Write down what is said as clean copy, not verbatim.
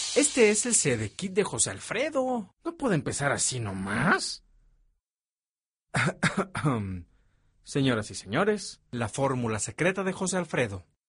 Este es el CD Kit de José Alfredo. No puede empezar así nomás. Señoras y señores, la fórmula secreta de José Alfredo.